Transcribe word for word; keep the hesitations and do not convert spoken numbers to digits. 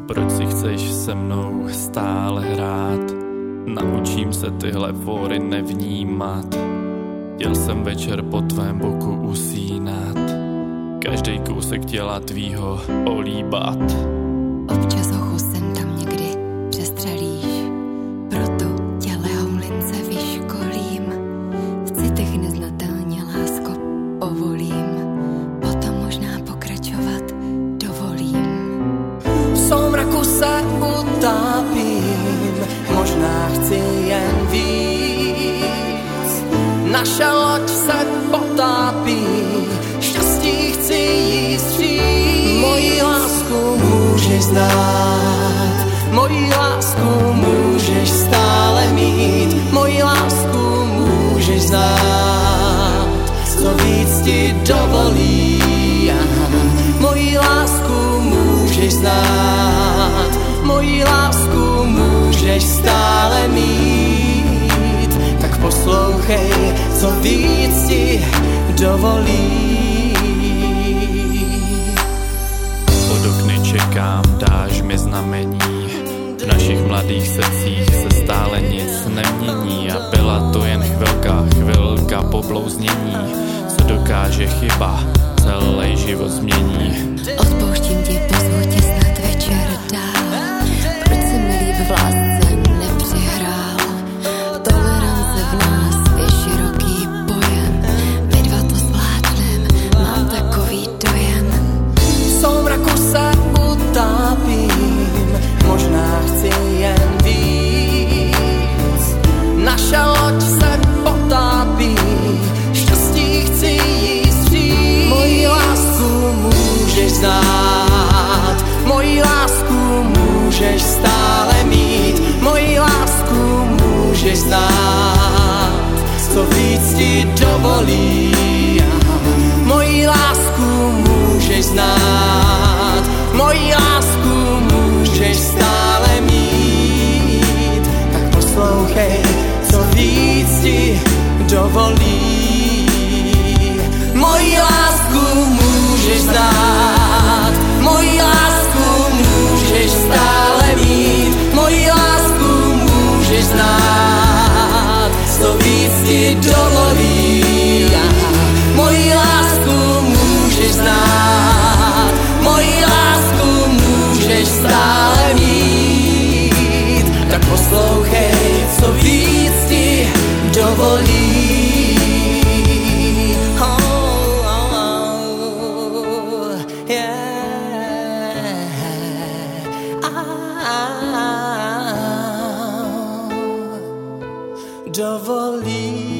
Proč si chceš se mnou stále hrát? Naučím se tyhle fóry nevnímat. Chtěl jsem večer po tvém boku usínat, každej kousek těla tvýho olíbat. Občas hochu sem tam někdy přestřelíš, proto tě lehoulince vyškolím. V citech neznatelně, lásko, povolím, potom možná pokračovat dovolím. V soumraku se utápím, možná chci jen víc. Naše loď se potápí, štěstí chci jí stříct. Moji lásku můžeš znát, moji lásku můžeš stále mít. Moji lásku můžeš znát, co víc ti dovolí. Moji lásku můžeš znát, moji lásku můžeš stále mít. Tak poslouchej, co víc ti dovolí. Od okny čekám, dáš mi znamení. V našich mladých srdcích se stále nic nemění. A byla to jen chvilka, chvilka poblouznění. Co dokáže chyba, celý život změní. Odpouštím ti, pozvu tě snad večer dál. Proč si mi líp v lásce nepřihrál? Tolerance v nás je široký pojem, my dva to zvládnem, mám takový dojem. V soumraku se utápím, možná chci jen víc. Naše loď se potápí, štěstí chci jí stříct. Moji lásku můžeš znát, moji lásku můžeš stále mít. Moji lásku můžeš znát, co víc ti dovolí. Moji lásku můžeš znát, moji lásku můžeš stále mít. Tak poslouchej, co víc ti dovolí. Moji lásku můžeš znát, moji lásku můžeš stále mít. Moji lásku můžeš znát, co víc ti dovolí. Moji lásku můžeš znát, moji lásku můžeš stále mít. Tak poslouchej, co víc ti dovolí. Dovolí.